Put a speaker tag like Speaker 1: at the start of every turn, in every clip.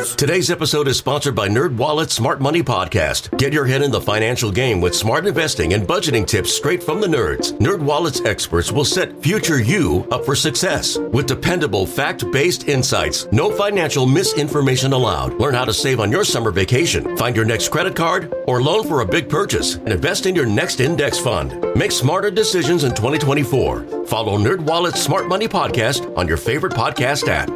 Speaker 1: Yes. Today's episode is sponsored by NerdWallet's Smart Money Podcast. Get your head in the financial game with smart investing and budgeting tips straight from the nerds. NerdWallet's experts will set future you up for success with dependable, fact-based insights. No financial misinformation allowed. Learn how to save on your summer vacation, find your next credit card, or loan for a big purchase, and invest in your next index fund. Make smarter decisions in 2024. Follow NerdWallet's Smart Money Podcast on your favorite podcast app.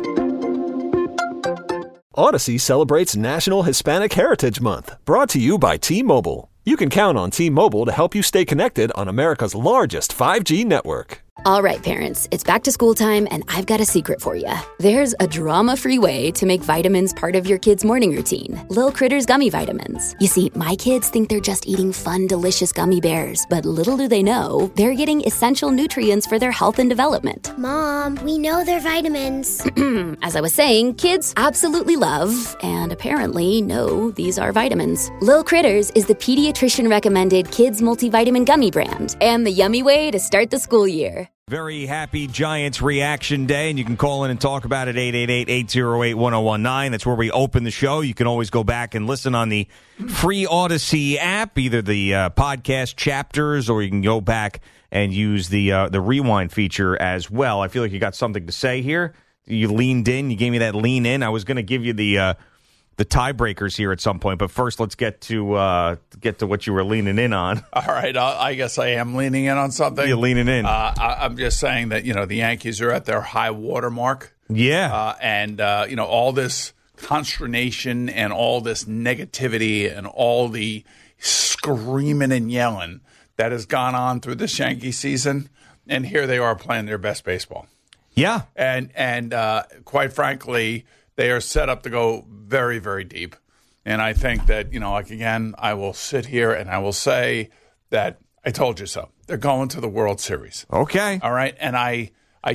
Speaker 2: Odyssey celebrates National Hispanic Heritage Month, brought to you by T-Mobile. You can count on T-Mobile to help you stay connected on America's largest 5G network.
Speaker 3: All right, parents, it's back to school time, and I've got a secret for you. There's a drama-free way to make vitamins part of your kid's morning routine. Lil Critters Gummy Vitamins. You see, my kids think they're just eating fun, delicious gummy bears, but little do they know, they're getting essential nutrients for their health and development.
Speaker 4: Mom, we know they're vitamins.
Speaker 3: As I was saying, kids absolutely love, and apparently know, these are vitamins. Lil Critters is the pediatrician-recommended kids multivitamin gummy brand, and the yummy way to start the school year.
Speaker 5: Very happy Giants Reaction Day, and you can call in and talk about it, 888-808-1019. That's where we open the show. You can always go back and listen on the free Odyssey app, either the podcast chapters, or you can go back and use the rewind feature as well. I feel like you got something to say here. You leaned in. You gave me that lean in. I was going to give you the tiebreakers here at some point, but first let's get to what you were leaning in on.
Speaker 6: All right, I guess I am leaning in on something.
Speaker 5: You're leaning in.
Speaker 6: I'm just saying that the Yankees are at their high water mark.
Speaker 5: Yeah,
Speaker 6: and all this consternation and all this negativity and all the screaming and yelling that has gone on through this Yankee season, and here they are playing their best baseball.
Speaker 5: Yeah,
Speaker 6: and quite frankly, they are set up to go very, very deep. And I think that, again, I will sit here and I will say that I told you so. They're going to the World Series.
Speaker 5: Okay.
Speaker 6: All right. And I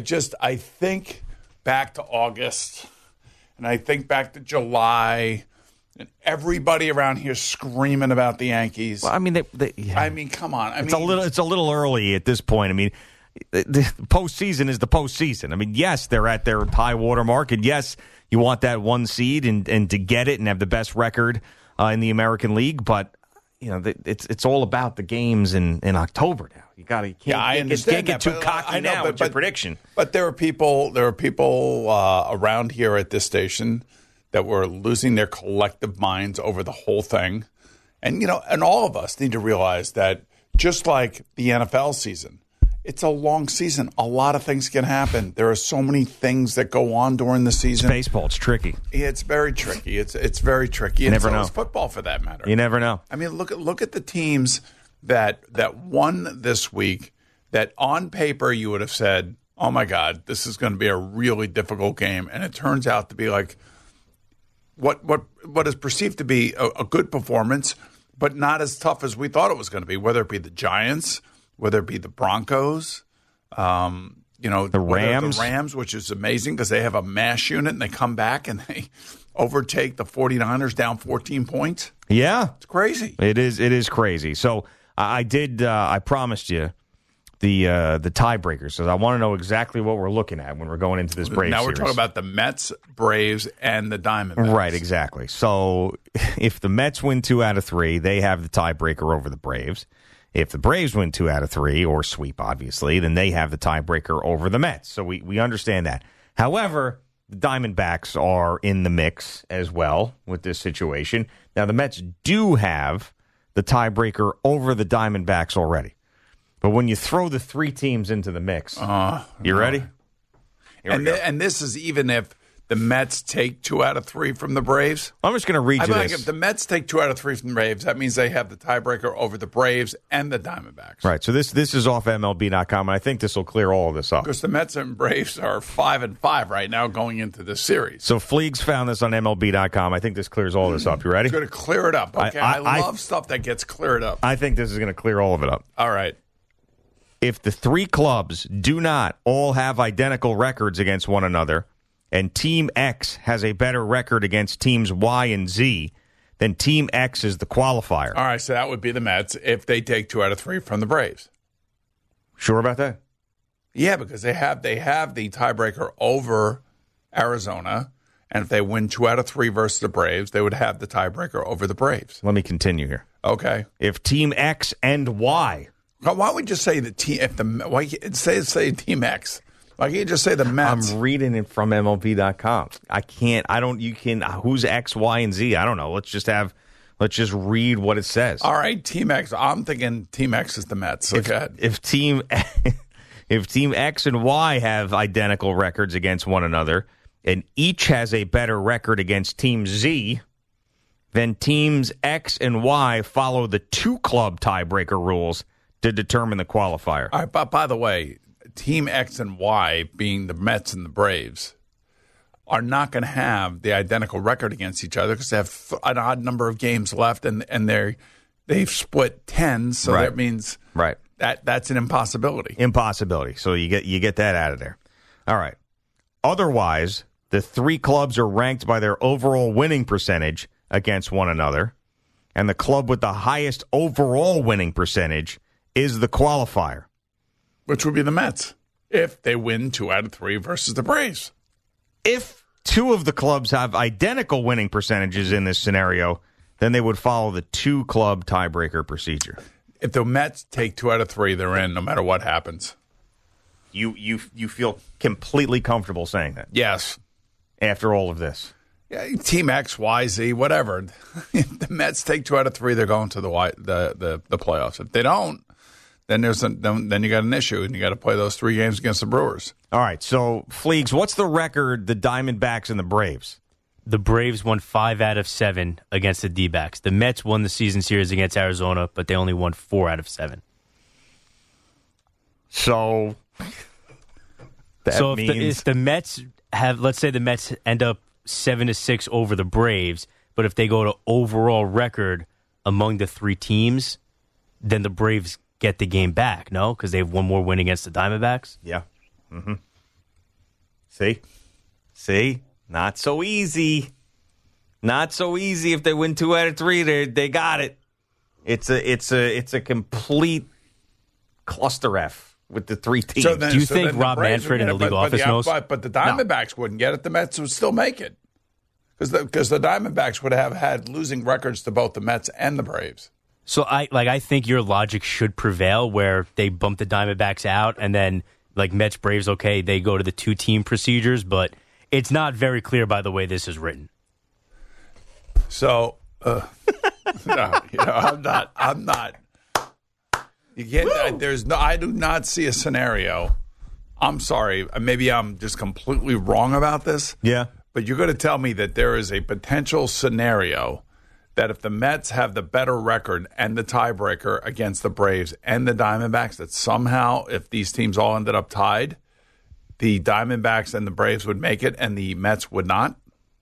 Speaker 6: think back to August, and I think back to July, and everybody around here screaming about the Yankees.
Speaker 5: Well, I mean,
Speaker 6: I mean, come on.
Speaker 5: It's a little early at this point. I mean, the postseason is the postseason. I mean, yes, they're at their high water mark, and yes, you want that one seed and to get it and have the best record in the American League, but it's all about the games in October now. You can't get too cocky now with your prediction.
Speaker 6: But there are people around here at this station that were losing their collective minds over the whole thing, and all of us need to realize that just like the NFL season. It's a long season. A lot of things can happen. There are so many things that go on during the season.
Speaker 5: It's baseball. It's tricky.
Speaker 6: It's very tricky. It's very tricky.
Speaker 5: You never know.
Speaker 6: It's football, for that matter.
Speaker 5: You never know.
Speaker 6: I mean, look at the teams that won this week. That on paper you would have said, "Oh my God, this is going to be a really difficult game," and it turns out to be like what is perceived to be a good performance, but not as tough as we thought it was going to be. Whether it be the Giants. Whether it be the Broncos,
Speaker 5: the
Speaker 6: Rams, which is amazing because they have a mash unit and they come back and they overtake the 49ers down 14 points.
Speaker 5: Yeah.
Speaker 6: It's crazy.
Speaker 5: It is crazy. So I promised you the tiebreakers. So I want to know exactly what we're looking at when we're going into this Braves
Speaker 6: Now we're
Speaker 5: series.
Speaker 6: talking about the Mets, Braves, and the Diamondbacks.
Speaker 5: Right, exactly. So if the Mets win 2 out of 3, they have the tiebreaker over the Braves. If the Braves win 2 out of 3, or sweep, obviously, then they have the tiebreaker over the Mets. So we understand that. However, the Diamondbacks are in the mix as well with this situation. Now, the Mets do have the tiebreaker over the Diamondbacks already. But when you throw the 3 teams into the mix, you ready?
Speaker 6: And this is even if the Mets take 2 out of 3 from the Braves.
Speaker 5: I'm just going to read you this.
Speaker 6: If the Mets take 2 out of 3 from the Braves, that means they have the tiebreaker over the Braves and the Diamondbacks.
Speaker 5: Right. So this is off MLB.com, and I think this will clear all of this up.
Speaker 6: Because the Mets and Braves are 5-5 right now going into this series.
Speaker 5: So Fleegs found this on MLB.com. I think this clears all this up. You ready?
Speaker 6: It's going to clear it up. Okay. I love stuff that gets cleared up.
Speaker 5: I think this is going to clear all of it up.
Speaker 6: All right.
Speaker 5: If the 3 clubs do not all have identical records against one another, and Team X has a better record against teams Y and Z, then Team X is the qualifier.
Speaker 6: All right, so that would be the Mets if they take 2 out of 3 from the Braves.
Speaker 5: Sure about that?
Speaker 6: Yeah, because they have the tiebreaker over Arizona, And if they win 2 out of 3 versus the Braves, they would have the tiebreaker over the Braves.
Speaker 5: Let me continue here.
Speaker 6: Okay.
Speaker 5: If Team X and Y.
Speaker 6: Why don't we just say the team? Why say Team X? Why can't you just say the Mets?
Speaker 5: I'm reading it from MLB.com. I can't. I don't. You can. Who's X, Y, and Z? I don't know. Let's just read what it says.
Speaker 6: All right, Team X. I'm thinking Team X is the Mets. So go ahead.
Speaker 5: If Team X and Y have identical records against one another, and each has a better record against Team Z, then Teams X and Y follow the 2-club tiebreaker rules to determine the qualifier.
Speaker 6: All right, but by the way, Team X and Y, being the Mets and the Braves, are not going to have the identical record against each other because they have an odd number of games left, and they've split 10, so that means that's an impossibility.
Speaker 5: So you get that out of there. All right. Otherwise, the 3 clubs are ranked by their overall winning percentage against one another, and the club with the highest overall winning percentage is the qualifier.
Speaker 6: Which would be the Mets, if they win 2 out of 3 versus the Braves.
Speaker 5: If 2 of the clubs have identical winning percentages in this scenario, then they would follow the 2-club tiebreaker procedure.
Speaker 6: If the Mets take 2 out of 3, they're in no matter what happens.
Speaker 5: You feel completely comfortable saying that?
Speaker 6: Yes.
Speaker 5: After all of this?
Speaker 6: Yeah, Team X, Y, Z, whatever. If the Mets take 2 out of 3, they're going to the playoffs. If they don't, then then you got an issue, and you got to play those 3 games against the Brewers.
Speaker 5: All right, so Fleegs, what's the record, the Diamondbacks and the Braves?
Speaker 7: The Braves won 5 out of 7 against the D-backs. The Mets won the season series against Arizona, but they only won 4 out of 7.
Speaker 5: So
Speaker 7: if the Mets have, let's say the Mets end up 7-6 over the Braves, but if they go to overall record among the 3 teams, then the Braves get the game back, no? Because they have 1 more win against the Diamondbacks?
Speaker 5: Yeah. Mm-hmm. See? Not so easy. Not so easy. If they win 2 out of 3, they got it. It's a complete cluster F with the 3 teams.
Speaker 7: Do you think Rob Manfred in the league office knows?
Speaker 6: But the Diamondbacks wouldn't get it. The Mets would still make it. Because the Diamondbacks would have had losing records to both the Mets and the Braves.
Speaker 7: So I think your logic should prevail, where they bump the Diamondbacks out, and then Mets, Braves, okay, they go to the 2-team procedures, but it's not very clear by the way this is written.
Speaker 6: So, no, I'm not. You can't. I do not see a scenario. I'm sorry. Maybe I'm just completely wrong about this.
Speaker 5: Yeah.
Speaker 6: But you're going to tell me that there is a potential scenario that if the Mets have the better record and the tiebreaker against the Braves and the Diamondbacks, that somehow, if these teams all ended up tied, the Diamondbacks and the Braves would make it and the Mets would not?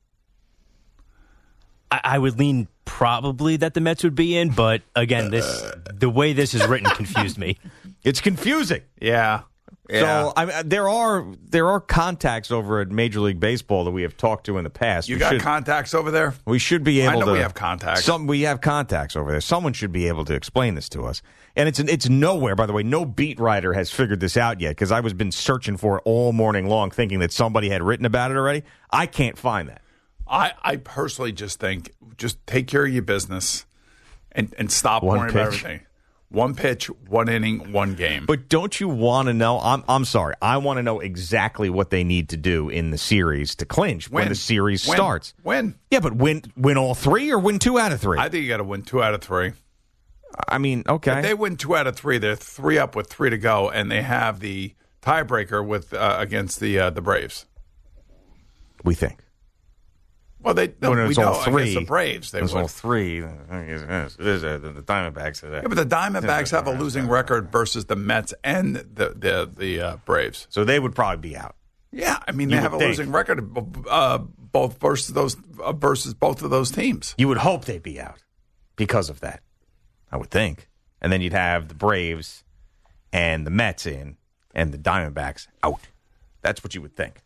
Speaker 7: I would lean probably that the Mets would be in, but again, the way this is written confused me.
Speaker 5: It's confusing.
Speaker 6: Yeah.
Speaker 5: So there are contacts over at Major League Baseball that we have talked to in the past.
Speaker 6: You got contacts over there?
Speaker 5: We should be able to.
Speaker 6: I know we have contacts.
Speaker 5: We have contacts over there. Someone should be able to explain this to us. And it's nowhere, by the way. No beat writer has figured this out yet, because I was been searching for it all morning long, thinking that somebody had written about it already. I can't find that.
Speaker 6: I personally just think, just take care of your business and stop worrying about everything. 1 pitch, 1 inning, 1 game.
Speaker 5: But don't you want to know? I'm sorry. I want to know exactly what they need to do in the series to clinch when the series starts.
Speaker 6: Win.
Speaker 5: Yeah, but win all 3 or win 2 out of 3?
Speaker 6: I think you got to win 2 out of 3.
Speaker 5: I mean, okay.
Speaker 6: If they win 2 out of 3, they're 3 up with 3 to go, and they have the tiebreaker with against the Braves.
Speaker 5: We think.
Speaker 6: Well, we know against the Braves.
Speaker 5: It was all 3. The Diamondbacks.
Speaker 6: Yeah, but the Diamondbacks have a losing record versus the Mets and the Braves.
Speaker 5: So they would probably be out.
Speaker 6: Yeah, I mean, they have a losing record both versus both of those teams.
Speaker 5: You would hope they'd be out because of that, I would think. And then you'd have the Braves and the Mets in and the Diamondbacks out. That's what you would think.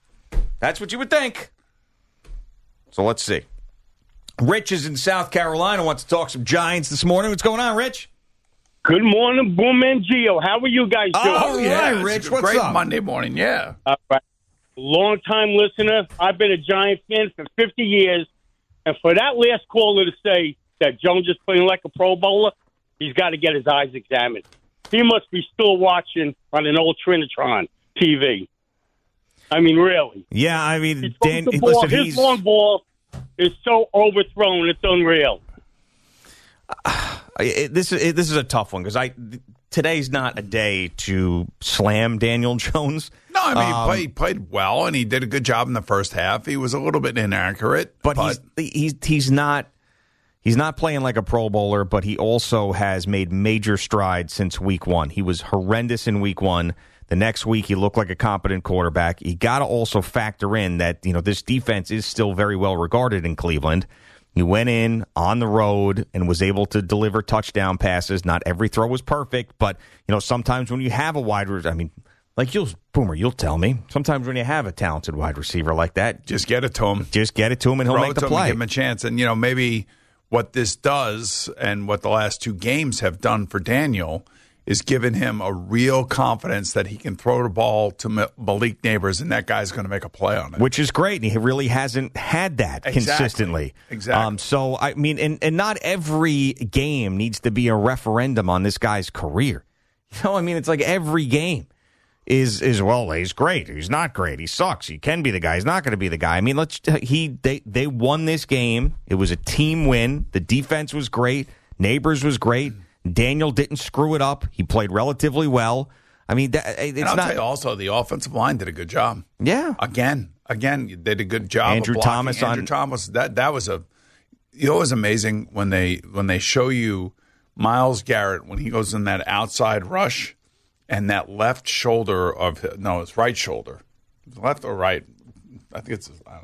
Speaker 5: So let's see. Rich is in South Carolina, wants to talk some Giants this morning. What's going on, Rich?
Speaker 8: Good morning, Boom and Gio. How are you guys doing?
Speaker 5: Oh, yeah, Rich. What's
Speaker 6: great
Speaker 5: up?
Speaker 6: Monday morning, yeah.
Speaker 8: All right. long-time listener. I've been a Giant fan for 50 years. And for that last caller to say that Jones is playing like a Pro Bowler, he's got to get his eyes examined. He must be still watching on an old Trinitron TV. I mean, really.
Speaker 5: Yeah, I mean, Dan,
Speaker 8: listen, his long ball is so overthrown, it's unreal.
Speaker 5: This is a tough one because today's not a day to slam Daniel Jones.
Speaker 6: No, I mean he played well and he did a good job in the first half. He was a little bit inaccurate,
Speaker 5: but he's not playing like a Pro Bowler. But he also has made major strides since week one. He was horrendous in week one. The next week, he looked like a competent quarterback. You got to also factor in that this defense is still very well regarded in Cleveland. He went in on the road and was able to deliver touchdown passes. Not every throw was perfect, but sometimes when you have a wide receiver, I mean, like you'll tell me. Sometimes when you have a talented wide receiver like that,
Speaker 6: just get it to him.
Speaker 5: Just get it to him, and he'll make the play.
Speaker 6: Give him a chance, and maybe what this does, and what the last two games have done for Daniel, is giving him a real confidence that he can throw the ball to Malik Neighbors and that guy's going to make a play on it.
Speaker 5: Which is great. And he really hasn't had that consistently.
Speaker 6: Exactly.
Speaker 5: So, I mean, and not every game needs to be a referendum on this guy's career. I mean, it's like every game is well, he's great. He's not great. He sucks. He can be the guy. He's not going to be the guy. I mean, they won this game. It was a team win. The defense was great. Neighbors was great. Daniel didn't screw it up. He played relatively well. I mean,
Speaker 6: tell you also, the offensive line did a good job.
Speaker 5: Yeah.
Speaker 6: Again, they did a good job.
Speaker 5: Andrew Thomas.
Speaker 6: That was it was amazing when they show you Myles Garrett when he goes in that outside rush and that left shoulder his right shoulder, left or right. I think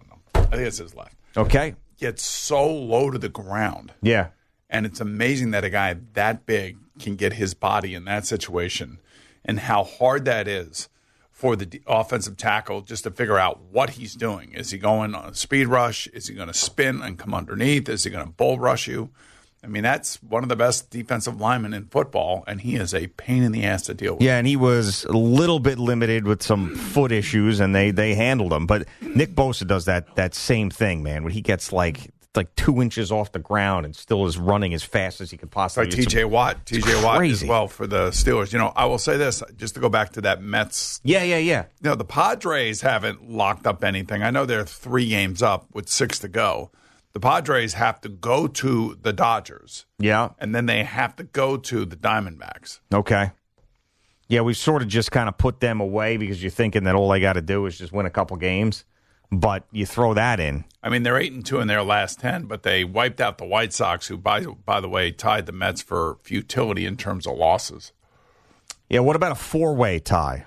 Speaker 6: it's his left.
Speaker 5: Okay.
Speaker 6: Gets so low to the ground.
Speaker 5: Yeah.
Speaker 6: And it's amazing that a guy that big can get his body in that situation and how hard that is for the offensive tackle just to figure out what he's doing. Is he going on a speed rush? Is he going to spin and come underneath? Is he going to bull rush you? I mean, that's one of the best defensive linemen in football, and he is a pain in the ass to deal with.
Speaker 5: Yeah, and he was a little bit limited with some foot issues, and they handled him. But Nick Bosa does that same thing, man, when he gets like 2 inches off the ground and still is running as fast as he could possibly.
Speaker 6: Like T.J. Watt. T.J. Watt as well for the Steelers. I will say this, just to go back to that Mets.
Speaker 5: Yeah.
Speaker 6: The Padres haven't locked up anything. I know they're 3 games up with 6 to go. The Padres have to go to the Dodgers.
Speaker 5: Yeah.
Speaker 6: And then they have to go to the Diamondbacks.
Speaker 5: Okay. Yeah, we've sort of just kind of put them away because you're thinking that all they got to do is just win a couple games. But you throw that in.
Speaker 6: I mean, they're 8-2 in their last 10, but they wiped out the White Sox, who, by the way, tied the Mets for futility in terms of losses.
Speaker 5: Yeah, what about a 4-way tie?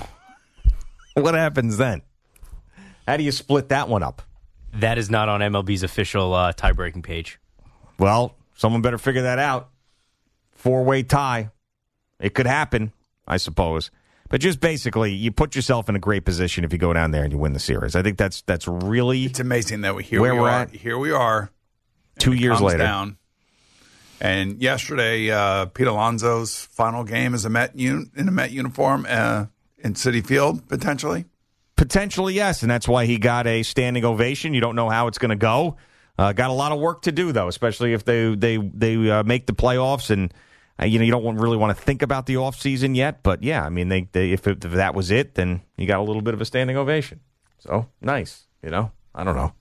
Speaker 5: What happens then? How do you split that one up?
Speaker 7: That is not on MLB's official tie-breaking page.
Speaker 5: Well, someone better figure that out. 4-way tie. It could happen, I suppose. But just basically, you put yourself in a great position if you go down there and you win the series. I think that's really.
Speaker 6: It's amazing that
Speaker 5: we're at.
Speaker 6: Here we are,
Speaker 5: 2 years later.
Speaker 6: Down. And yesterday, Pete Alonso's final game as in a Met uniform in Citi Field, potentially.
Speaker 5: Potentially, yes, and that's why he got a standing ovation. You don't know how it's going to go. Got a lot of work to do though, especially if they make the playoffs and. You don't really want to think about the offseason yet, but yeah, I mean, if that was it, then you got a little bit of a standing ovation. So nice, I don't know.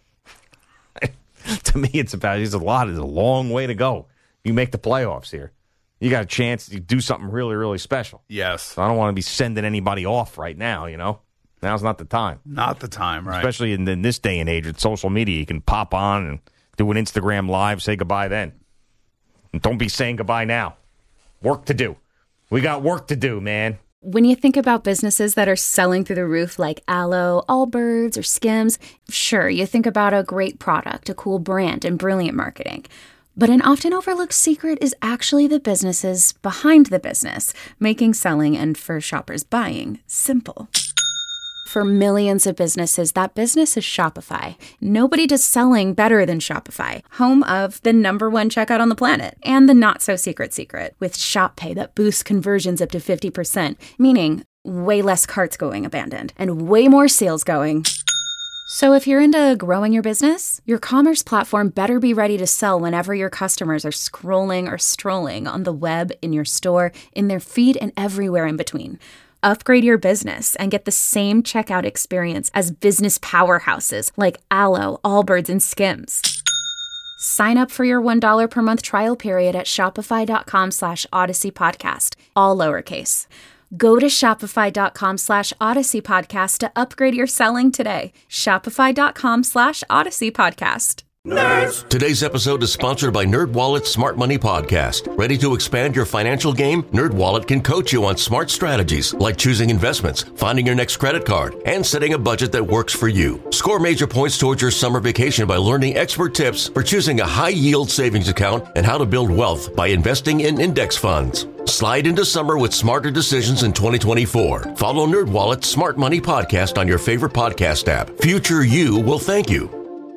Speaker 5: To me, it's a long way to go. You make the playoffs here, you got a chance to do something really, really special.
Speaker 6: Yes,
Speaker 5: so I don't want to be sending anybody off right now. Now's not the time.
Speaker 6: Not the time, right?
Speaker 5: Especially in this day and age with social media, you can pop on and do an Instagram live, say goodbye then. Don't be saying goodbye now. Work to do. We got work to do, man.
Speaker 9: When you think about businesses that are selling through the roof like Aloe, Allbirds, or Skims, sure, you think about a great product, a cool brand, and brilliant marketing. But an often overlooked secret is actually the businesses behind the business, making selling and for shoppers buying simple. For millions of businesses, that business is Shopify. Nobody does selling better than Shopify, home of the #1 checkout on the planet and the not-so-secret secret with Shop Pay that boosts conversions up to 50%, meaning way less carts going abandoned, and way more sales going. So if you're into growing your business, your commerce platform better be ready to sell whenever your customers are scrolling or strolling on the web, in your store, in their feed, and everywhere in between. Upgrade your business and get the same checkout experience as business powerhouses like Allo, Allbirds, and Skims. Sign up for your $1 per month trial period at shopify.com/Odyssey Podcast, all lowercase. Go to shopify.com/Odyssey Podcast to upgrade your selling today. Shopify.com/Odyssey Podcast.
Speaker 1: Nerds! Today's episode is sponsored by NerdWallet's Smart Money Podcast. Ready to expand your financial game? NerdWallet can coach you on smart strategies like choosing investments, finding your next credit card, and setting a budget that works for you. Score major points towards your summer vacation by learning expert tips for choosing a high-yield savings account and how to build wealth by investing in index funds. Slide into summer with smarter decisions in 2024. Follow NerdWallet's Smart Money Podcast on your favorite podcast app. Future you will thank you.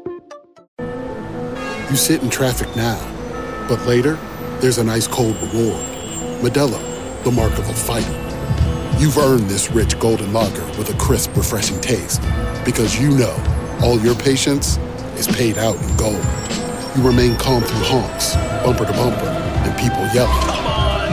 Speaker 10: You sit in traffic now, but later, there's an ice-cold reward. Modelo, the mark of a fighter. You've earned this rich golden lager with a crisp, refreshing taste. Because you know, all your patience is paid out in gold. You remain calm through honks, bumper to bumper, and people yelling. Come on,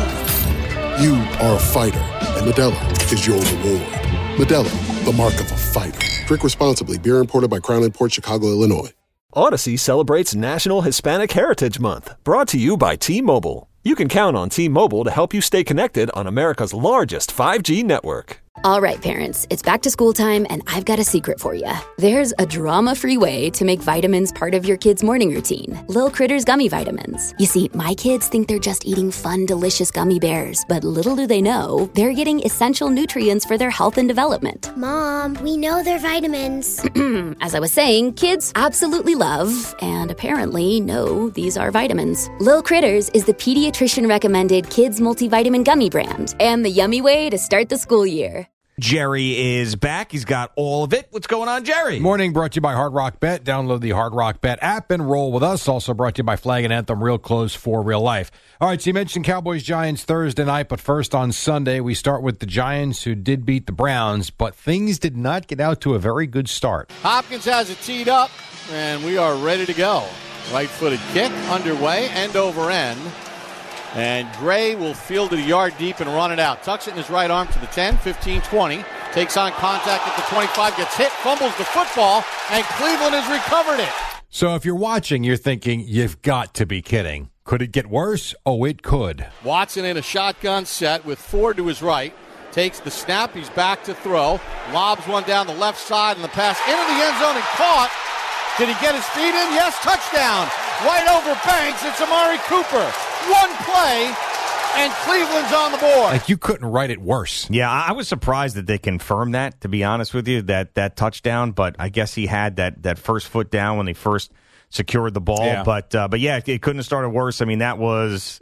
Speaker 10: move! You are a fighter, and Modelo is your reward. Modelo, the mark of a fighter. Drink responsibly. Beer imported by Crown Imports, Chicago, Illinois.
Speaker 2: Odyssey celebrates National Hispanic Heritage Month, brought to you by T-Mobile. You can count on T-Mobile to help you stay connected on America's largest 5G network.
Speaker 3: All right, parents, it's back to school time, and I've got a secret for you. There's a drama-free way to make vitamins part of your kid's morning routine. Lil Critters Gummy Vitamins. You see, my kids think they're just eating fun, delicious gummy bears, but little do they know, they're getting essential nutrients for their health and development.
Speaker 4: Mom, we know they're vitamins.
Speaker 3: As I was saying, kids absolutely love, and apparently know, these are vitamins. Lil Critters is the pediatrician-recommended kids multivitamin gummy brand, and the yummy way to start the school year.
Speaker 5: Jerry is back. He's got all of it. What's going on, Jerry?
Speaker 11: Morning brought to you by Hard Rock Bet. Download the Hard Rock Bet app and roll with us. Also brought to you by Flag and Anthem, real close for real life. All right, so you mentioned Cowboys-Giants Thursday night, but first on Sunday, we start with the Giants, who did beat the Browns, but things did not get out to a very good start.
Speaker 12: Hopkins has it teed up, and we are ready to go. Right-footed kick underway, end over end. And Gray will field it a yard deep and run it out. Tucks it in his right arm to the 10, 15, 20. Takes on contact at the 25, gets hit, fumbles the football, and Cleveland has recovered it.
Speaker 11: So if you're watching, you're thinking, you've got to be kidding. Could it get worse? Oh, it could.
Speaker 12: Watson in a shotgun set with Ford to his right. Takes the snap, he's back to throw. Lobs one down the left side, and the pass into the end zone and caught. Did he get his feet in? Yes, touchdown. Right over Banks, it's Amari Cooper. One play, and Cleveland's on the board.
Speaker 11: Like, you couldn't write it worse.
Speaker 5: Yeah, I was surprised that they confirmed that, to be honest with you, that touchdown. But I guess he had that first foot down when they first secured the ball.
Speaker 11: Yeah.
Speaker 5: But yeah, it couldn't have started worse. I mean, it was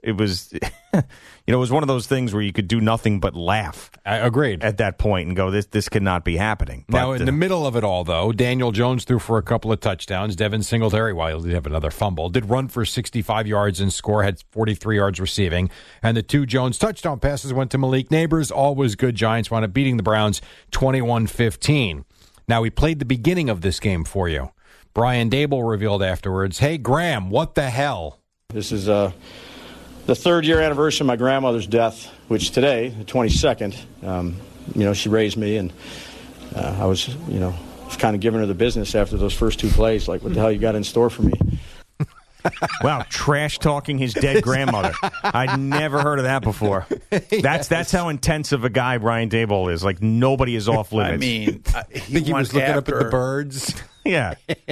Speaker 5: it was one of those things where you could do nothing but laugh.
Speaker 11: I agreed
Speaker 5: at that point and go, this could not be happening.
Speaker 11: Now, in the middle of it all, though, Daniel Jones threw for a couple of touchdowns. Devin Singletary, while he did have another fumble, did run for 65 yards and score, had 43 yards receiving. And the two Jones touchdown passes went to Malik Neighbors. All was good. Giants wound up beating the Browns 21-15. Now, we played the beginning of this game for you. Brian Dable revealed afterwards, "Hey, Graham, what the hell?"
Speaker 13: This is the third-year anniversary of my grandmother's death, which today, the 22nd, she raised me, and I was kind of giving her the business after those first two plays, like, what the hell you got in store for me?
Speaker 5: Wow, trash talking his dead grandmother. I'd never heard of that before. That's how intense of a guy Brian Dable is. Like, nobody is off limits.
Speaker 6: I mean,
Speaker 11: he was looking up at the birds.
Speaker 5: Yeah.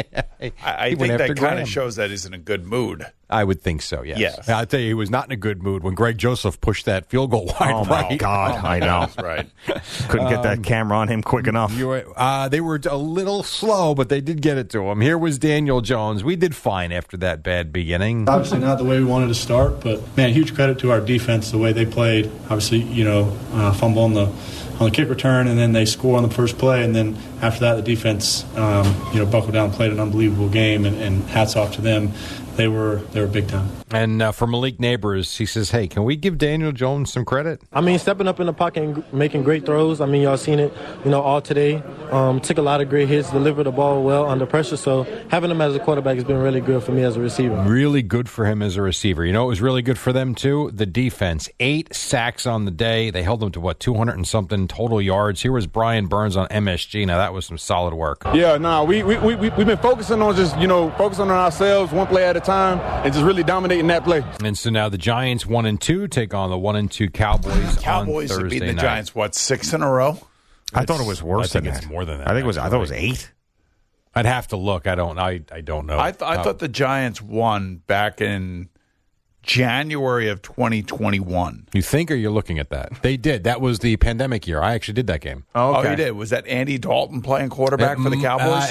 Speaker 6: I think that kind of shows that he's in a good mood.
Speaker 11: I would think so, yes.
Speaker 6: Yes.
Speaker 11: I'll tell you, he was not in a good mood when Greg Joseph pushed that field goal wide
Speaker 5: Oh,
Speaker 11: right.
Speaker 5: my God. I know.
Speaker 6: That's right.
Speaker 5: Couldn't get that camera on him quick enough.
Speaker 11: They were a little slow, but they did get it to him. Here was Daniel Jones. We did fine after that bad beginning.
Speaker 14: Obviously not the way we wanted to start, but, man, huge credit to our defense, the way they played. Obviously, fumbling the on the kick return, and then they score on the first play, and then after that, the defense, buckled down, played an unbelievable game, and hats off to them. They were big time.
Speaker 11: And for Malik Neighbors, he says, hey, can we give Daniel Jones some credit?
Speaker 15: I mean, stepping up in the pocket and making great throws. I mean, y'all seen it, all today. Took a lot of great hits, delivered the ball well under pressure. So having him as a quarterback has been really good for me as a receiver.
Speaker 11: Really good for him as a receiver. You know, it was really good for them, too? The defense. 8 sacks on the day. They held them to, 200 and something total yards. Here was Brian Burns on MSG. Now, that was some solid work.
Speaker 16: Yeah, we've been focusing on just, focusing on ourselves one play at a time and just really dominating that play.
Speaker 11: And so now the Giants 1-2 take on the 1-2 Cowboys.
Speaker 6: Cowboys
Speaker 11: on
Speaker 6: have beaten the
Speaker 11: Thursday
Speaker 6: Giants,
Speaker 11: night.
Speaker 6: 6 in a row?
Speaker 5: I thought it was worse than that.
Speaker 11: I think it's more than that.
Speaker 5: I thought it was 8.
Speaker 11: I'd have to look. I don't know.
Speaker 6: I thought the Giants won back in January of 2021.
Speaker 11: You think, or you're looking at that? They did. That was the pandemic year. I actually did that game.
Speaker 6: Oh, you did? Was that Andy Dalton playing quarterback for the Cowboys?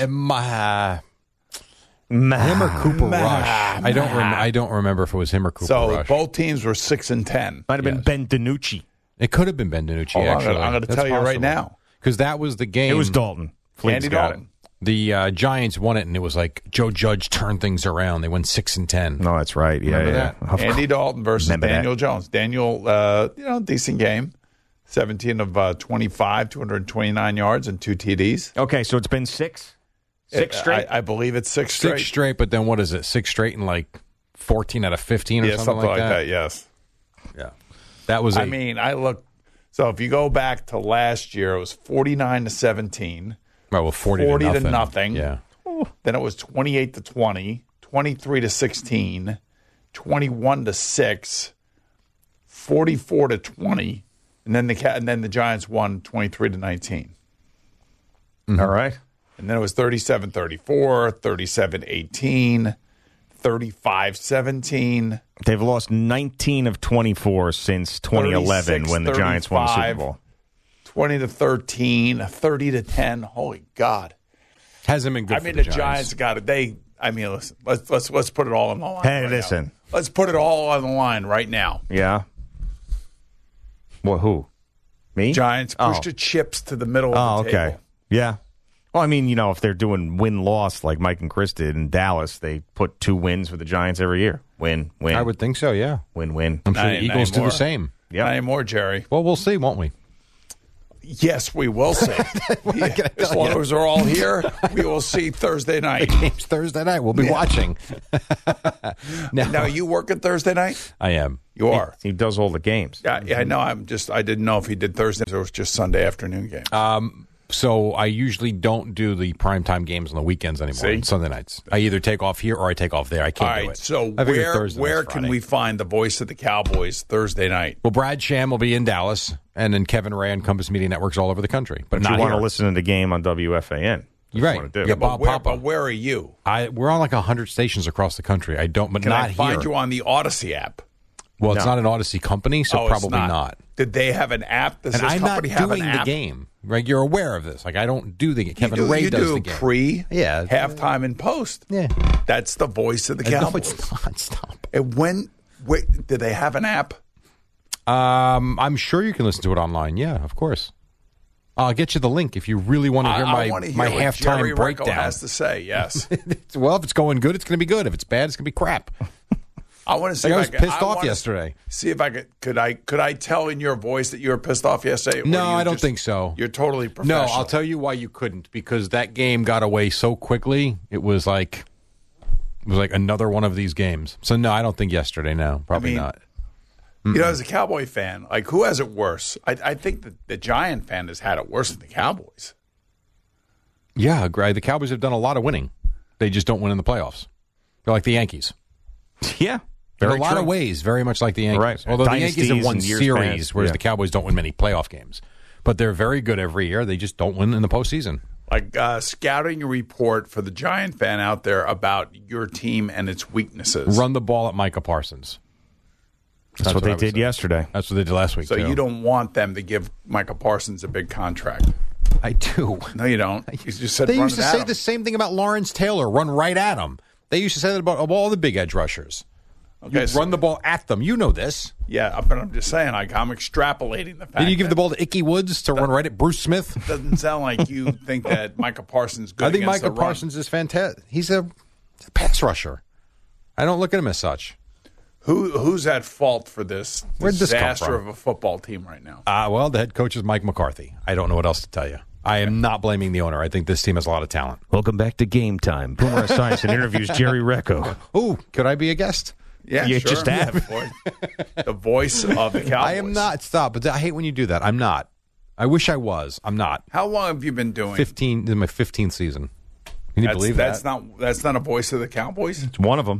Speaker 11: Him or Cooper Rush? I don't remember if it was him or Cooper Rush.
Speaker 6: So both teams were 6-10.
Speaker 5: Might have been Ben DiNucci.
Speaker 11: It could have been Ben DiNucci. Actually,
Speaker 6: I'm going to tell you right now
Speaker 11: because that was the game.
Speaker 5: It was Dalton.
Speaker 6: Andy Dalton.
Speaker 11: The Giants won it, and it was like Joe Judge turned things around. They went 6-10.
Speaker 5: No, that's right. Yeah.
Speaker 6: Andy Dalton versus Daniel Jones. Daniel, decent game. 17 of 25, 229 yards and 2 TDs.
Speaker 5: Okay, so it's been 6? 6 straight?
Speaker 6: I believe it's 6 straight.
Speaker 11: 6 straight, but then what is it? 6 straight and 14 out of 15 or something like that?
Speaker 6: Yes.
Speaker 11: Yeah. That was
Speaker 6: so if you go back to last year, it was 49-17.
Speaker 11: Right, well, 40
Speaker 6: to nothing.
Speaker 11: Yeah.
Speaker 6: Then it was 28-20, 23-16, 21-6, 44-20, and then the Giants won 23-19.
Speaker 5: Mm-hmm. All right.
Speaker 6: And then it was 37-34, 37-18, 35-17.
Speaker 5: They've lost 19 of 24 since 2011 when the Giants won the Super Bowl.
Speaker 6: 20-13, 30-10. Holy God.
Speaker 11: Hasn't been good for the
Speaker 6: Giants got it. Listen, let's put it all on the line.
Speaker 5: Hey, listen.
Speaker 6: Let's put it all on the line right now.
Speaker 5: Yeah. Well, who? Me?
Speaker 6: Giants push the chips to the middle of the table.
Speaker 5: Okay. Yeah. Well, I mean, if they're doing win-loss like Mike and Chris did in Dallas, they put 2 wins for the Giants every year. Win.
Speaker 11: I would think so, yeah.
Speaker 5: Win.
Speaker 11: I'm sure the Eagles do the same.
Speaker 6: Yeah. Not anymore, Jerry.
Speaker 11: Well, we'll see, won't we?
Speaker 6: Yes, we will see. As long as we're all here, we will see Thursday night.
Speaker 11: The game's Thursday night. We'll be watching.
Speaker 6: Now, are you working Thursday night?
Speaker 11: I am.
Speaker 6: You are.
Speaker 5: He does all the games.
Speaker 6: Yeah, I know. I didn't know if he did Thursdays or it was just Sunday afternoon games.
Speaker 11: So I usually don't do the primetime games on the weekends anymore. On Sunday nights. I either take off here or I take off there. I can't do it.
Speaker 6: So where can we find the voice of the Cowboys Thursday night?
Speaker 11: Well, Brad Sham will be in Dallas, and then Kevin Ray on Compass Media Networks all over the country.
Speaker 5: But you want to listen to the game on WFAN.
Speaker 11: You're right.
Speaker 6: Yeah, but where are you?
Speaker 11: We're on 100 stations across the country. But
Speaker 6: can
Speaker 11: not
Speaker 6: I find
Speaker 11: here.
Speaker 6: you on the Odyssey app?
Speaker 11: Well, it's not an Odyssey company, so probably not.
Speaker 6: Did they have an app? Does this
Speaker 11: I'm
Speaker 6: company
Speaker 11: not
Speaker 6: have
Speaker 11: doing
Speaker 6: an app?
Speaker 11: the game. Right? You're aware of this. I don't do the game. Kevin Ray does the game.
Speaker 6: Pre, halftime, and post.
Speaker 11: Yeah.
Speaker 6: That's the voice of the Cowboys.
Speaker 11: No, it's not. Stop.
Speaker 6: And did they have an app?
Speaker 11: I'm sure you can listen to it online. Yeah, of course. I'll get you the link if you really want to hear my halftime
Speaker 6: Jerry
Speaker 11: breakdown.
Speaker 6: Recco has to say, yes.
Speaker 11: Well, if it's going good, it's going to be good. If it's bad, it's going to be crap.
Speaker 6: I want to see.
Speaker 11: I was pissed off yesterday.
Speaker 6: See if I could I tell in your voice that you were pissed off yesterday?
Speaker 11: No, I don't think so.
Speaker 6: You're totally professional.
Speaker 11: No, I'll tell you why you couldn't. Because that game got away so quickly. It was like another one of these games. So no, I don't think yesterday. No, probably not.
Speaker 6: As a Cowboy fan, who has it worse? I think that the Giant fan has had it worse than the Cowboys.
Speaker 11: Yeah, the Cowboys have done a lot of winning. They just don't win in the playoffs. They're like the Yankees.
Speaker 5: Yeah.
Speaker 11: In a lot of ways, very much like the Yankees.
Speaker 5: Right.
Speaker 11: Although
Speaker 5: Dynasties
Speaker 11: the Yankees have won
Speaker 5: series,
Speaker 11: past, whereas the Cowboys don't win many playoff games. But they're very good every year. They just don't win in the postseason.
Speaker 6: Scouting a report for the Giant fan out there about your team and its weaknesses.
Speaker 11: Run the ball at Micah Parsons.
Speaker 5: That's what they did yesterday.
Speaker 11: That's what they did last week,
Speaker 6: So
Speaker 11: too.
Speaker 6: you don't want them to give Micah Parsons a big contract.
Speaker 11: I do.
Speaker 6: No, you don't. You just said
Speaker 11: they
Speaker 6: run
Speaker 11: used to
Speaker 6: it at
Speaker 11: say
Speaker 6: him.
Speaker 11: the same thing about Lawrence Taylor. Run right at him. They used to say that about all the big edge rushers.
Speaker 6: Okay,
Speaker 11: you run the ball at them. You know this.
Speaker 6: Yeah, but I'm just saying, like, I'm extrapolating the fact.
Speaker 11: Did you give the ball to Ickey Woods to run right at Bruce Smith?
Speaker 6: Doesn't sound like you think that Micah Parsons is good.
Speaker 11: I think
Speaker 6: against
Speaker 11: Micah
Speaker 6: the run.
Speaker 11: Parsons is fantastic. He's a pass rusher. I don't look at him as such.
Speaker 6: Who's at fault for this
Speaker 11: Where'd this come
Speaker 6: disaster
Speaker 11: from?
Speaker 6: of a football team right now?
Speaker 11: Well, the head coach is Mike McCarthy. I don't know what else to tell you. I am not blaming the owner. I think this team has a lot of talent.
Speaker 5: Welcome back to Game Time. Boomer Esiason interviews Jerry Recco.
Speaker 11: Oh, could I be a guest?
Speaker 6: Yeah,
Speaker 5: you
Speaker 6: sure.
Speaker 5: just have.
Speaker 6: The voice of the Cowboys.
Speaker 11: I am not. Stop. But I hate when you do that. I'm not. I wish I was. I'm not.
Speaker 6: How long have you been doing?
Speaker 11: 15. This is my 15th season. Can you believe that?
Speaker 6: That's not a voice of the Cowboys?
Speaker 5: It's one of them.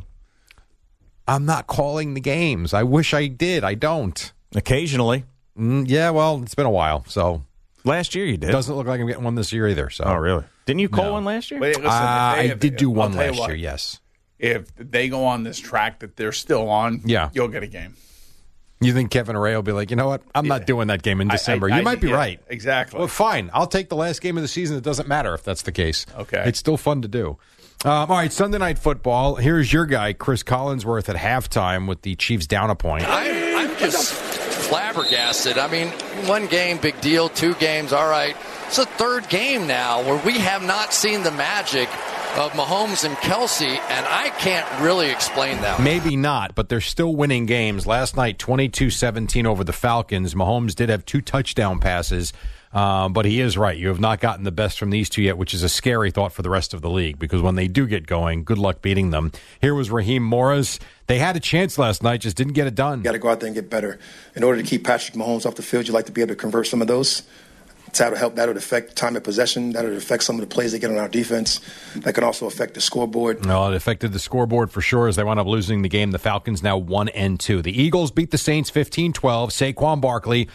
Speaker 11: I'm not calling the games. I wish I did. I don't.
Speaker 5: Occasionally.
Speaker 11: Yeah, well, it's been a while. So
Speaker 5: last year you did.
Speaker 11: Doesn't look like I'm getting one this year either. So.
Speaker 5: Oh, really? Didn't you call one last year?
Speaker 6: Wait, listen,
Speaker 11: I did do one
Speaker 6: I'll tell you
Speaker 11: last
Speaker 6: what,
Speaker 11: year, yes.
Speaker 6: If they go on this track that they're still on, you'll get a game.
Speaker 11: You think Kevin Array will be like, you know what? I'm not doing that game in December. You might be right.
Speaker 6: Exactly.
Speaker 11: Well, fine. I'll take the last game of the season. It doesn't matter if that's the case.
Speaker 6: Okay.
Speaker 11: It's still fun to do. All right, Sunday Night Football. Here's your guy, Chris Collinsworth, at halftime with the Chiefs down a point.
Speaker 17: I'm just flabbergasted. I mean, one game, big deal. 2 games, all right. It's the 3rd game now where we have not seen the magic of Mahomes and Kelsey, and I can't really explain that.
Speaker 11: Maybe not, but they're still winning games. Last night, 22-17 over the Falcons. Mahomes did have 2 touchdown passes, but he is right. You have not gotten the best from these two yet, which is a scary thought for the rest of the league, because when they do get going, good luck beating them. Here was Raheem Morris. They had a chance last night, just didn't get it done.
Speaker 18: You got to go out there and get better. In order to keep Patrick Mahomes off the field, you like to be able to convert some of those. That'll help. That would affect time of possession. That would affect some of the plays they get on our defense. That can also affect the scoreboard.
Speaker 11: No, it affected the scoreboard for sure as they wound up losing the game. The Falcons now 1-2. The Eagles beat the Saints 15-12. Saquon Barkley,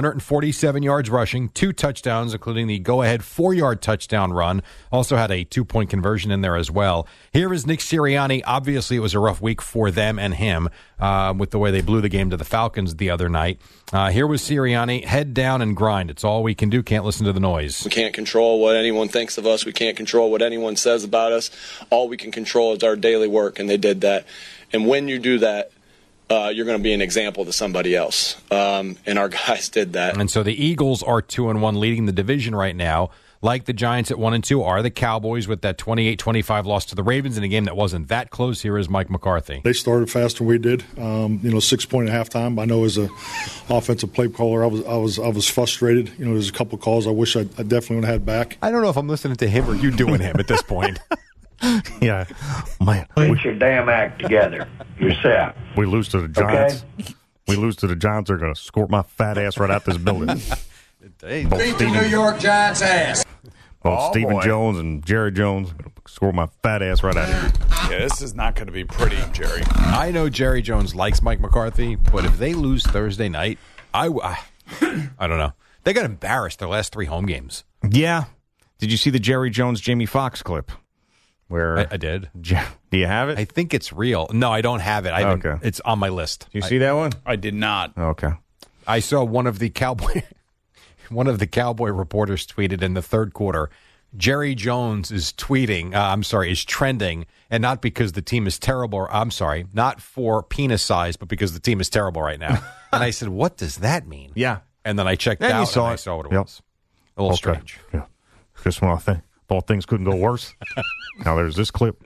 Speaker 11: 147 yards rushing, 2 touchdowns, including the go-ahead 4-yard touchdown run. Also had a 2-point conversion in there as well. Here is Nick Sirianni. Obviously, it was a rough week for them and him with the way they blew the game to the Falcons the other night. Here was Sirianni. Head down and grind. It's all we can do. Can't listen to the noise.
Speaker 19: We can't control what anyone thinks of us. We can't control what anyone says about us. All we can control is our daily work, and they did that. And when you do that, you're going to be an example to somebody else. And our guys did that.
Speaker 11: And so the Eagles are 2-1, leading the division right now. Like the Giants at 1-2 are the Cowboys with that 28-25 loss to the Ravens in a game that wasn't that close. Here is Mike McCarthy.
Speaker 20: They started faster than we did. 6-point at halftime. I know as an offensive play caller, I was frustrated. There's a couple calls I wish I definitely would have had back.
Speaker 11: I don't know if I'm listening to him or you doing him at this point.
Speaker 5: Yeah, man.
Speaker 21: Get your damn act together yourself.
Speaker 5: We lose to the Giants. Okay? We lose to the Giants. They're going to escort my fat ass right out this building.
Speaker 21: Beat the New York Giants' ass.
Speaker 5: Both Stephen Jones and Jerry Jones score my fat ass right out here.
Speaker 6: Yeah, this is not going to be pretty, Jerry.
Speaker 11: I know Jerry Jones likes Mike McCarthy, but if they lose Thursday night, I don't know. They got embarrassed their last 3 home games.
Speaker 5: Yeah. Did you see the Jerry Jones Jamie Foxx clip? Where
Speaker 11: I did.
Speaker 5: Do you have it?
Speaker 11: I think it's real. No, I don't have it.
Speaker 5: Okay.
Speaker 11: It's on my list.
Speaker 5: Did you see that one?
Speaker 6: I did not.
Speaker 5: Okay.
Speaker 11: I saw one of the Cowboy reporters tweeted in the 3rd quarter, Jerry Jones is tweeting, is trending, and not because the team is terrible, not for penis size, but because the team is terrible right now. And I said, what does that mean?
Speaker 5: Yeah.
Speaker 11: And then I checked out and I saw what it was. A little strange.
Speaker 5: Yeah. Just when I thought things couldn't go worse. Now there's this clip.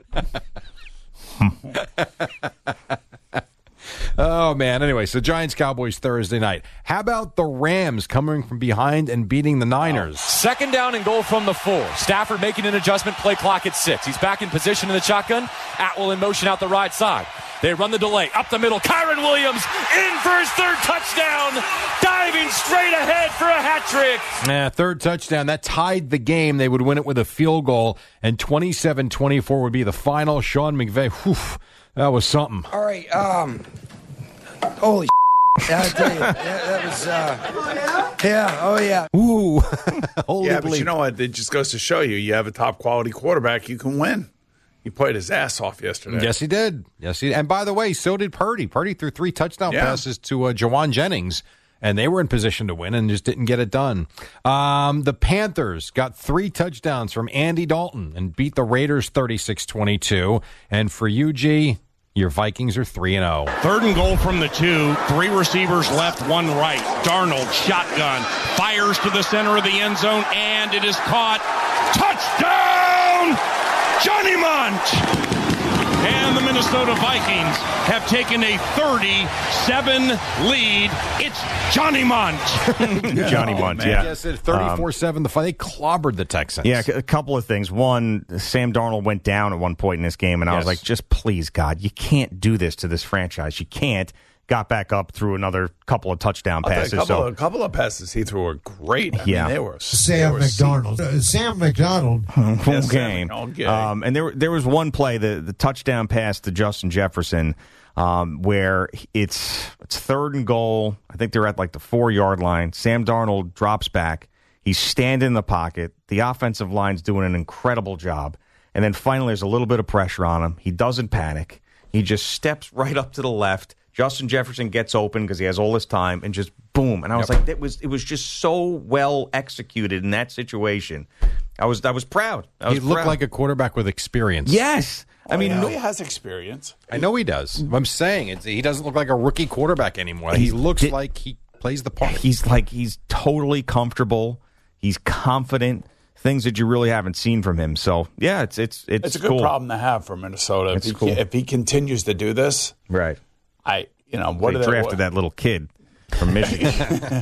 Speaker 11: Oh, man. Anyway, so Giants-Cowboys Thursday night. How about the Rams coming from behind and beating the Niners?
Speaker 22: 2nd down and goal from the 4. Stafford making an adjustment, play clock at 6. He's back in position in the shotgun. Atwell in motion out the right side. They run the delay. Up the middle. Kyron Williams in for his 3rd touchdown. Diving straight ahead for a hat trick.
Speaker 11: 3rd touchdown. That tied the game. They would win it with a field goal, and 27-24 would be the final. Sean McVay, that was something.
Speaker 23: All right. Holy yeah, I tell you, that was, oh yeah.
Speaker 11: Ooh. Holy
Speaker 6: yeah, but you know what? It just goes to show you have a top quality quarterback, you can win. He played his ass off yesterday.
Speaker 11: Yes, he did. And by the way, so did Purdy. Purdy threw 3 touchdown passes to Jawan Jennings, and they were in position to win and just didn't get it done. The Panthers got 3 touchdowns from Andy Dalton and beat the Raiders 36-22. And for you, G, Your Vikings are 3-0.
Speaker 7: 3rd and goal from the 2. 3 receivers left, 1 right. Darnold, shotgun, fires to the center of the end zone, and it is caught. Touchdown, Johnny Munt! And the Minnesota Vikings have taken a 37 lead. It's Johnny Munt.
Speaker 5: Johnny Munt, yeah.
Speaker 11: Yes, 34-7. They clobbered the Texans.
Speaker 5: Yeah, a couple of things. One, Sam Darnold went down at one point in this game, and I was like, just please, God, you can't do this to this franchise. You can't. Got back up through another couple of touchdown passes.
Speaker 6: A couple of passes he threw were great. I mean, they were
Speaker 8: Sam McDonald. Sam McDonald.
Speaker 5: Full game. And there was one play, the touchdown pass to Justin Jefferson, where it's 3rd and goal. I think they're at like the 4-yard line. Sam Darnold drops back. He's standing in the pocket. The offensive line's doing an incredible job. And then finally there's a little bit of pressure on him. He doesn't panic. He just steps right up to the left. Justin Jefferson gets open because he has all this time, and just boom. And I was like, it was just so well executed in that situation. I was proud.
Speaker 11: He looked like a quarterback with experience.
Speaker 5: Yes.
Speaker 6: I mean, he has experience.
Speaker 11: I know he does. I'm saying he doesn't look like a rookie quarterback anymore. He looks like he plays the part.
Speaker 5: He's totally comfortable. He's confident. Things that you really haven't seen from him. So yeah, it's
Speaker 6: a good
Speaker 5: cool.
Speaker 6: problem to have for Minnesota. If he continues to do this,
Speaker 5: right?
Speaker 6: They
Speaker 5: drafted that little kid from Michigan.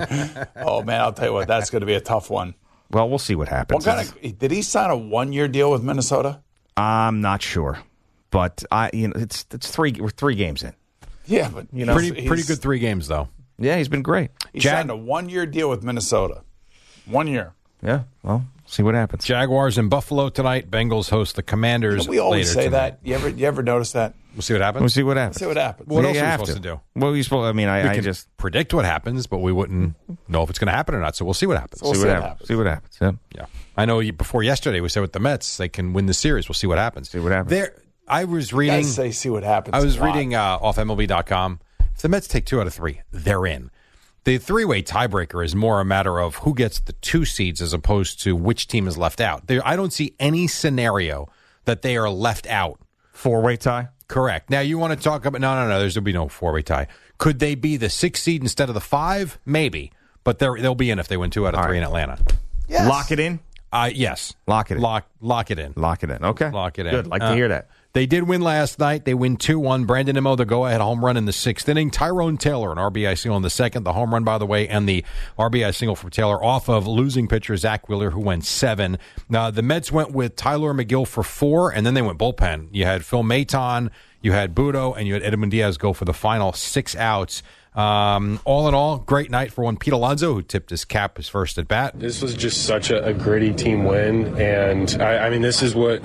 Speaker 6: Oh man, I'll tell you what, that's going to be a tough one.
Speaker 5: Well, we'll see what happens.
Speaker 6: Did he sign a 1-year deal with Minnesota?
Speaker 5: I'm not sure, but it's 3 games in.
Speaker 6: Yeah, but
Speaker 11: pretty good 3 games though.
Speaker 5: Yeah, he's been great.
Speaker 6: He signed a 1-year dear with Minnesota. 1 year.
Speaker 5: Yeah. Well, see what happens.
Speaker 11: Jaguars in Buffalo tonight. Bengals host the Commanders.
Speaker 6: We always say
Speaker 11: tonight.
Speaker 6: that. You ever notice that?
Speaker 11: We'll see what happens.
Speaker 5: We'll see what happens.
Speaker 11: What else are we supposed to do?
Speaker 5: Well, we can
Speaker 11: just predict what happens, but we wouldn't know if it's going to happen or not. So we'll see what happens.
Speaker 5: See what happens. Yeah.
Speaker 11: I know before yesterday we said with the Mets they can win the series. We'll see what happens.
Speaker 5: See what happens.
Speaker 11: I was reading.
Speaker 6: See what happens.
Speaker 11: I was reading off MLB.com. If the Mets take 2 out of 3, they're in. The 3-way tiebreaker is more a matter of who gets the 2 seeds as opposed to which team is left out. I don't see any scenario that they are left out.
Speaker 5: 4-way tie?
Speaker 11: Correct. Now, you want to talk about... No, there'll be no 4-way tie. Could they be the 6th seed instead of the 5? Maybe. But they'll be in if they win 2 out of 3 in Atlanta.
Speaker 6: Yes.
Speaker 5: Lock it in?
Speaker 11: Yes.
Speaker 5: Lock it in.
Speaker 11: Lock it in.
Speaker 5: Lock it in. Okay.
Speaker 11: Lock it in.
Speaker 5: Good. Like to hear that.
Speaker 11: They did win last night. They win 2-1. Brandon Nimmo, the go-ahead home run in the 6th inning. Tyrone Taylor, an RBI single in the 2nd. The home run, by the way, and the RBI single from Taylor off of losing pitcher Zach Wheeler, who went 7. The Mets went with Tyler McGill for 4, and then they went bullpen. You had Phil Maton, you had Budo, and you had Edwin Diaz go for the final 6 outs. All in all, great night for one Pete Alonso, who tipped his cap his first at bat.
Speaker 9: This was just such a gritty team win, and I mean this is what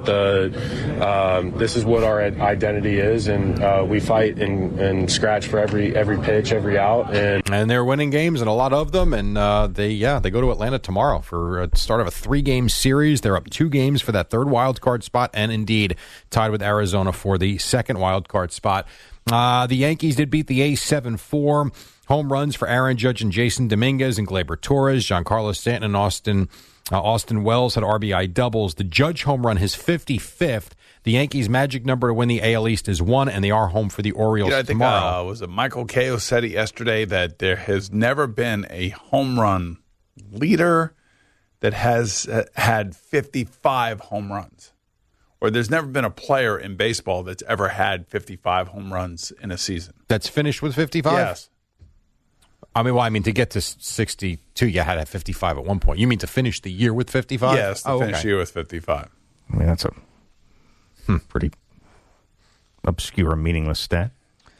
Speaker 9: our identity is, and we fight and scratch for every pitch, every out,
Speaker 11: and they're winning games and a lot of them, and they go to Atlanta tomorrow for a start of a 3-game series. They're up 2 games for that 3rd wild card spot, and indeed tied with Arizona for the 2nd wild card spot. The Yankees did beat the A's 7-4. Home runs for Aaron Judge and Jason Dominguez and Gleyber Torres. Giancarlo Stanton and Austin Wells had RBI doubles. The Judge home run, his 55th. The Yankees' magic number to win the AL East is 1, and they are home for the Orioles tomorrow.
Speaker 6: Was it Michael Kay who said it yesterday that there has never been a home run leader that has had 55 home runs? Or there's never been a player in baseball that's ever had 55 home runs in a season.
Speaker 11: That's finished with 55?
Speaker 6: Yes.
Speaker 11: I mean, to get to 62, you had to have 55 at one point. You mean to finish the year with 55?
Speaker 6: Yes, to finish the year with 55.
Speaker 5: I mean, that's a pretty obscure, meaningless stat.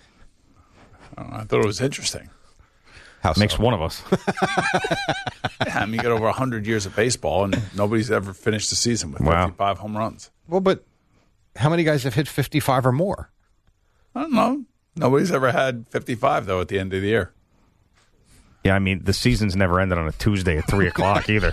Speaker 6: I thought it was interesting.
Speaker 11: How so?
Speaker 5: Makes one of us.
Speaker 6: Yeah, I mean, you got over 100 years of baseball, and nobody's ever finished the season with 55 home runs.
Speaker 11: Well, but how many guys have hit 55 or more?
Speaker 6: I don't know. Nobody's ever had 55, though, at the end of the year.
Speaker 5: Yeah, I mean, the season's never ended on a Tuesday at 3 o'clock either.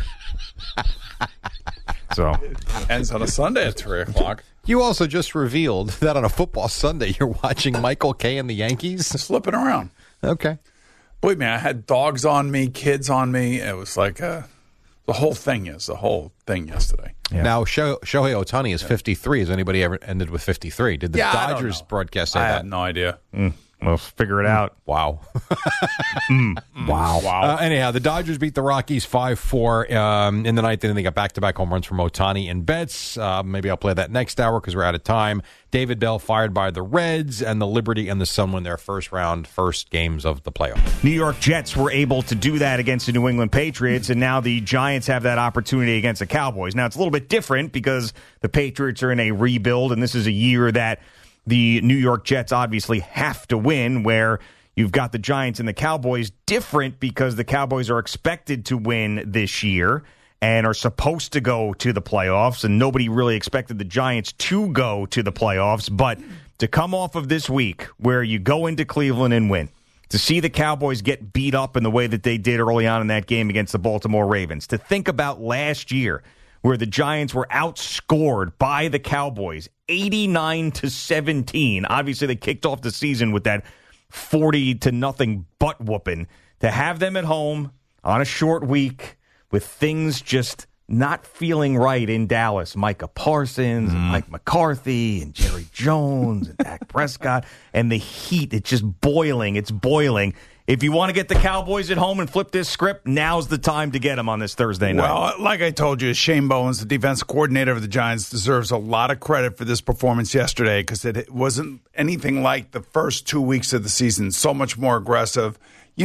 Speaker 5: So
Speaker 6: it ends on a Sunday at 3 o'clock.
Speaker 11: You also just revealed that on a football Sunday, you're watching Michael Kay and the Yankees?
Speaker 6: Slipping around.
Speaker 11: Okay.
Speaker 6: Believe me, I had dogs on me, kids on me. It was like the whole thing yesterday.
Speaker 5: Yeah.
Speaker 11: Now, Shohei Ohtani is 53. Has anybody ever ended with 53? Did the Dodgers broadcast say
Speaker 6: I
Speaker 11: that?
Speaker 6: have no idea.
Speaker 5: Well, figure it out.
Speaker 11: Wow.
Speaker 5: Wow.
Speaker 11: Anyhow, the Dodgers beat the Rockies 5-4 in the ninth inning. They got back-to-back home runs from Ohtani and Betts. Maybe I'll play that next hour because we're out of time. David Bell fired by the Reds, and the Liberty and the Sun win their first games of the playoff.
Speaker 5: New York Jets were able to do that against the New England Patriots, and now the Giants have that opportunity against the Cowboys. Now, it's a little bit different because the Patriots are in a rebuild, and this is a year that the New York Jets obviously have to win, where you've got the Giants and the Cowboys different because the Cowboys are expected to win this year and are supposed to go to the playoffs, and nobody really expected the Giants to go to the playoffs. But to come off of this week where you go into Cleveland and win, to see the Cowboys get beat up in the way that they did early on in that game against the Baltimore Ravens, to think about last year where the Giants were outscored by the Cowboys 89-17. Obviously, they kicked off the season with that 40-0 butt whooping. To have them at home on a short week with things just not feeling right in Dallas. Micah Parsons and Mike McCarthy and Jerry Jones and Dak Prescott, and the heat, it's just boiling. It's boiling. If you want to get the Cowboys at home and flip this script, now's the time to get them on this Thursday night.
Speaker 6: Well, like I told you, Shane Bowens, the defensive coordinator of the Giants, deserves a lot of credit for this performance yesterday because it wasn't anything like the first 2 weeks of the season. So much more aggressive.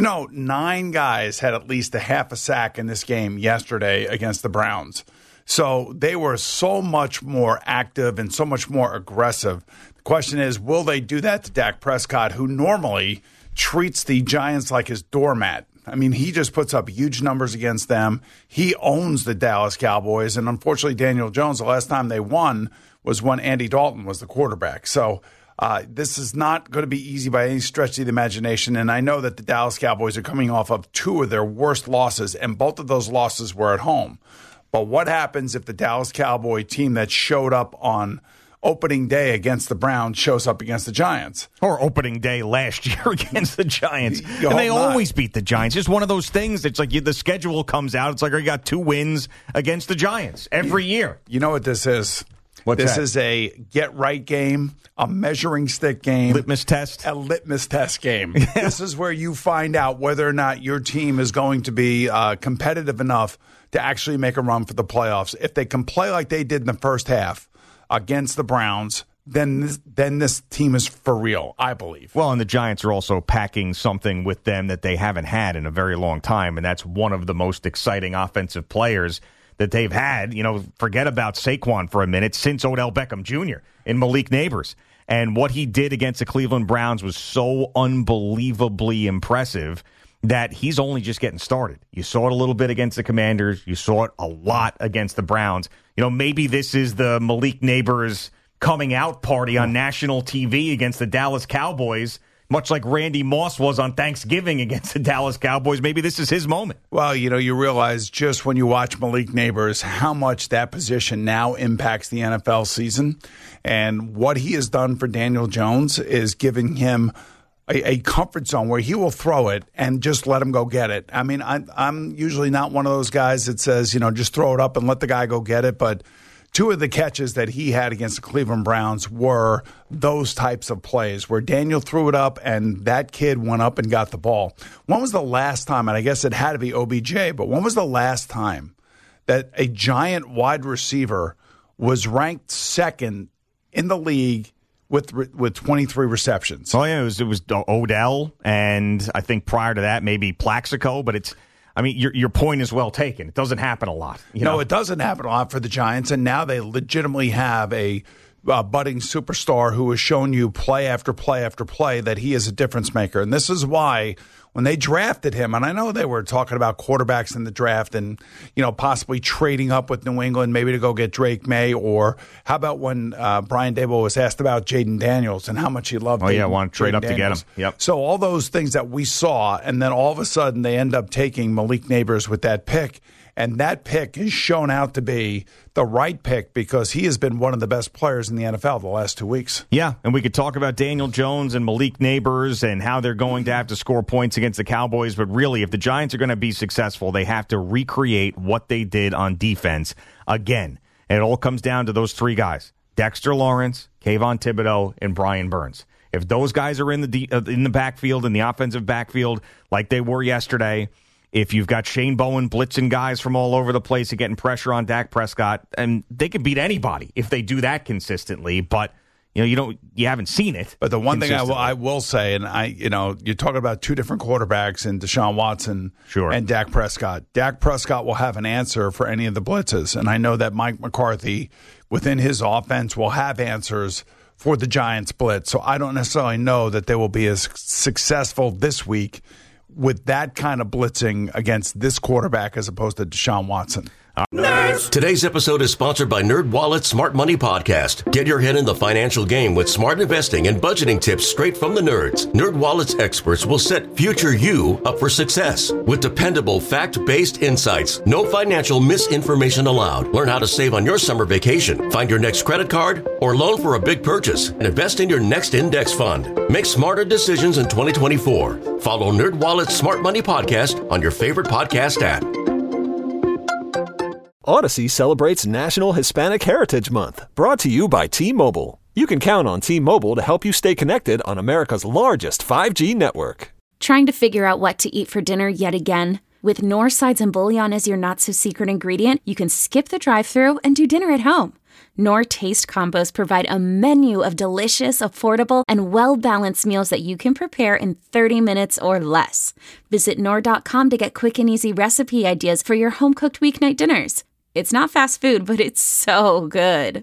Speaker 6: 9 guys had at least a half a sack in this game yesterday against the Browns. So they were so much more active and so much more aggressive. The question is, will they do that to Dak Prescott, who normally treats the Giants like his doormat? I mean, he just puts up huge numbers against them. He owns the Dallas Cowboys. And unfortunately, Daniel Jones, the last time they won was when Andy Dalton was the quarterback. So this is not going to be easy by any stretch of the imagination. And I know that the Dallas Cowboys are coming off of 2 of their worst losses, and both of those losses were at home. But what happens if the Dallas Cowboy team that showed up on opening day against the Browns shows up against the Giants?
Speaker 5: Or opening day last year against the Giants. And they always beat the Giants. Just one of those things. It's like the schedule comes out. It's like you got 2 wins against the Giants every year.
Speaker 6: You know what this is?
Speaker 5: What's
Speaker 6: this
Speaker 5: that?
Speaker 6: Is a get-right game, a measuring stick game.
Speaker 5: Litmus test?
Speaker 6: A litmus test game. This is where you find out whether or not your team is going to be competitive enough to actually make a run for the playoffs. If they can play like they did in the first half against the Browns, then this team is for real, I believe.
Speaker 5: Well, and the Giants are also packing something with them that they haven't had in a very long time, and that's one of the most exciting offensive players that they've had. Forget about Saquon for a minute, since Odell Beckham Jr. and Malik Neighbors. And what he did against the Cleveland Browns was so unbelievably impressive that he's only just getting started. You saw it a little bit against the Commanders. You saw it a lot against the Browns. Maybe this is the Malik Neighbors coming out party on national TV against the Dallas Cowboys, much like Randy Moss was on Thanksgiving against the Dallas Cowboys. Maybe this is his moment.
Speaker 6: Well, you realize just when you watch Malik Neighbors how much that position now impacts the NFL season. And what he has done for Daniel Jones is giving him a comfort zone where he will throw it and just let him go get it. I mean, I'm usually not one of those guys that says, just throw it up and let the guy go get it. But 2 of the catches that he had against the Cleveland Browns were those types of plays where Daniel threw it up and that kid went up and got the ball. When was the last time, and I guess it had to be OBJ, but when was the last time that a giant wide receiver was ranked second in the league with 23 receptions?
Speaker 5: Oh, yeah, it was Odell, and I think prior to that, maybe Plaxico, but your point is well taken. It doesn't happen a lot.
Speaker 6: No, it doesn't happen a lot for the Giants, and now they legitimately have a budding superstar who has shown you play after play after play that he is a difference maker. And this is why when they drafted him, and I know they were talking about quarterbacks in the draft and, possibly trading up with New England maybe to go get Drake May, or how about when Brian Daboll was asked about Jaden Daniels and how much he loved
Speaker 5: want to trade up to get him. Yep.
Speaker 6: So all those things that we saw, and then all of a sudden they end up taking Malik Neighbors with that pick. And that pick is shown out to be the right pick because he has been one of the best players in the NFL the last 2 weeks.
Speaker 5: Yeah, and we could talk about Daniel Jones and Malik Neighbors and how they're going to have to score points against the Cowboys. But really, if the Giants are going to be successful, they have to recreate what they did on defense again. And it all comes down to those three guys, Dexter Lawrence, Kayvon Thibodeau, and Brian Burns. If those guys are in the backfield, in the offensive backfield, like they were yesterday, if you've got Shane Bowen blitzing guys from all over the place and getting pressure on Dak Prescott, and they can beat anybody if they do that consistently. But you haven't seen it.
Speaker 6: But the one thing I will say, and you're talking about two different quarterbacks in Deshaun Watson and Dak Prescott. Dak Prescott will have an answer for any of the blitzes, and I know that Mike McCarthy within his offense will have answers for the Giants blitz. So I don't necessarily know that they will be as successful this week with that kind of blitzing against this quarterback as opposed to Deshaun Watson.
Speaker 1: Nerds! Today's episode is sponsored by NerdWallet's Smart Money Podcast. Get your head in the financial game with smart investing and budgeting tips straight from the nerds. NerdWallet's experts will set future you up for success with dependable, fact-based insights. No financial misinformation allowed. Learn how to save on your summer vacation, find your next credit card, or loan for a big purchase, and invest in your next index fund. Make smarter decisions in 2024. Follow NerdWallet's Smart Money Podcast on your favorite podcast app.
Speaker 2: Odyssey celebrates National Hispanic Heritage Month, brought to you by T-Mobile. You can count on T-Mobile to help you stay connected on America's largest 5G network.
Speaker 10: Trying to figure out what to eat for dinner yet again? With Knorr sides and bouillon as your not-so-secret ingredient, you can skip the drive-thru and do dinner at home. Knorr Taste Combos provide a menu of delicious, affordable, and well-balanced meals that you can prepare in 30 minutes or less. Visit Knorr.com to get quick and easy recipe ideas for your home-cooked weeknight dinners. It's not fast food, but it's so good.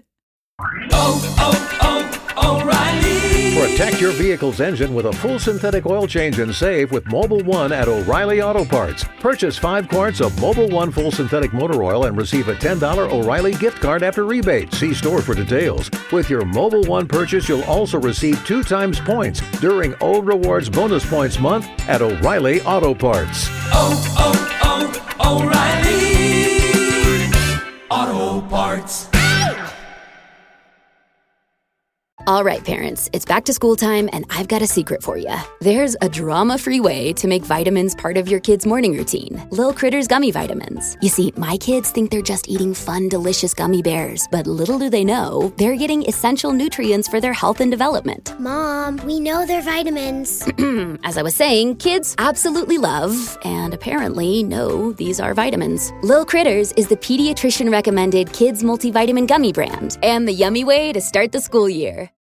Speaker 24: O'Reilly! Protect your vehicle's engine with a full synthetic oil change and save with Mobil 1 at O'Reilly Auto Parts. Purchase 5 quarts of Mobil 1 full synthetic motor oil and receive a $10 O'Reilly gift card after rebate. See store for details. With your Mobil 1 purchase, you'll also receive 2 times points during O Rewards Bonus Points Month at O'Reilly Auto Parts.
Speaker 25: O'Reilly Auto Parts.
Speaker 3: All right, parents, it's back to school time, and I've got a secret for you. There's a drama-free way to make vitamins part of your kid's morning routine. Lil Critters Gummy Vitamins. You see, my kids think they're just eating fun, delicious gummy bears, but little do they know, they're getting essential nutrients for their health and development.
Speaker 4: Mom, we know they're vitamins.
Speaker 3: As I was saying, kids absolutely love, and apparently know, these are vitamins. Lil Critters is the pediatrician-recommended kids multivitamin gummy brand, and the yummy way to start the school year.